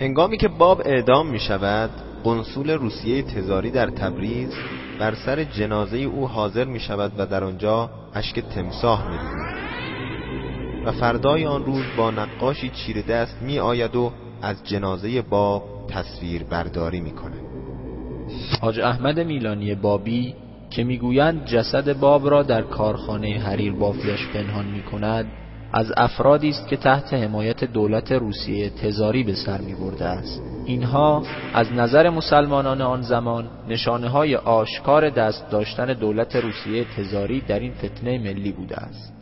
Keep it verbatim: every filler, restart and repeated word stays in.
هنگامی که باب اعدام می شود، قنصول روسیه تزاری در تبریز بر سر جنازه او حاضر می شود و در آنجا اشک تمساح می ریزد و فردای آن روز با نقاشی چیره دست می آید و از جنازه باب تصویر برداری می کند. حاج احمد میلانی بابی که میگویند جسد باب را در کارخانه حریر بافیش پنهان می کند، از افرادی است که تحت حمایت دولت روسیه تزاری به سر می برده است. اینها از نظر مسلمانان آن زمان نشانه های آشکار دست داشتن دولت روسیه تزاری در این فتنه ملی بوده است.